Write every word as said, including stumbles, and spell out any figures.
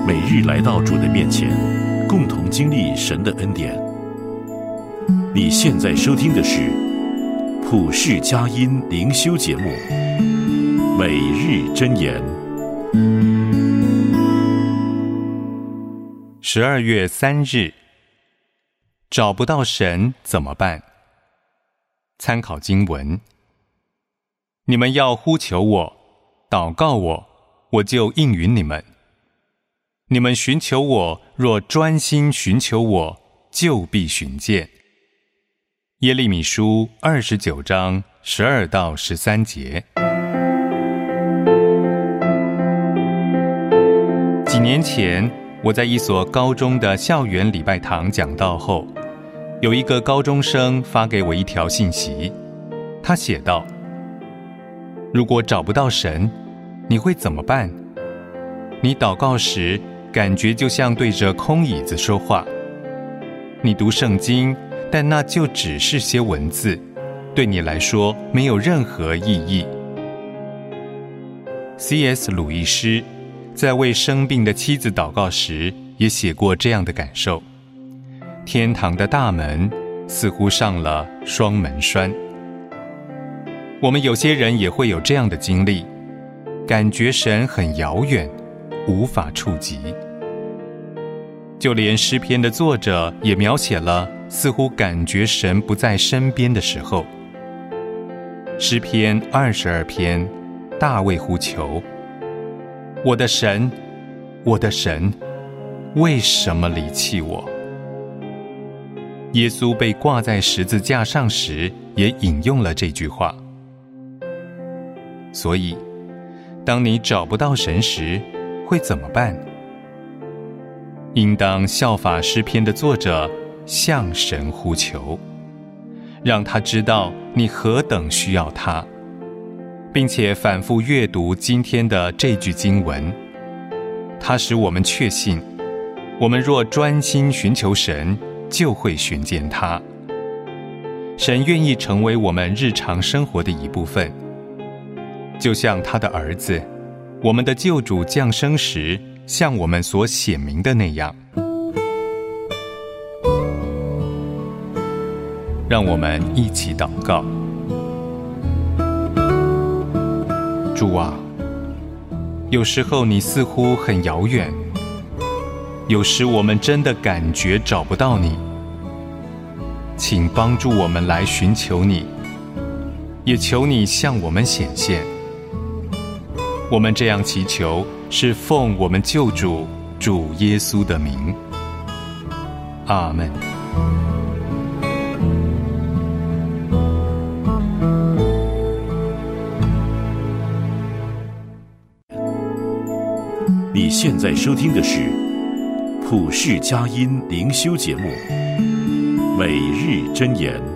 每日来到主的面前，共同经历神的恩典。你现在收听的是普世佳音灵修节目《每日箴言》。 十二月三日，找不到神怎么办？参考经文：你们要呼求我，祷告我，我就应允你们。你们寻求我，若专心寻求我，就必寻见。耶利米书二十九章十二到十三节。几年前，我在一所高中的校园礼拜堂讲道后，有一个高中生发给我一条信息，他写道：如果找不到神，你会怎么办？你祷告时，感觉就像对着空椅子说话。你读圣经，但那就只是些文字，对你来说没有任何意义。C S 鲁易斯在为生病的妻子祷告时，也写过这样的感受：天堂的大门似乎上了双门栓。我们有些人也会有这样的经历，感觉神很遥远，无法触及。就连诗篇的作者也描写了似乎感觉神不在身边的时候。诗篇二十二篇，大卫呼求：我的神，我的神，为什么离弃我？耶稣被挂在十字架上时，也引用了这句话。所以，当你找不到神时，会怎么办？应当效法诗篇的作者，向神呼求，让他知道你何等需要他，并且反复阅读今天的这句经文，它使我们确信，我们若专心寻求神，就会寻见他。神愿意成为我们日常生活的一部分，就像他的儿子，我们的救主降生时向我们所显明的那样。让我们一起祷告。主啊，有时候你似乎很遥远，有时我们真的感觉找不到你，请帮助我们来寻求你，也求你向我们显现。我们这样祈求，是奉我们救主主耶稣的名。阿们。 你现在收听的是普世佳音灵修节目《每日箴言》。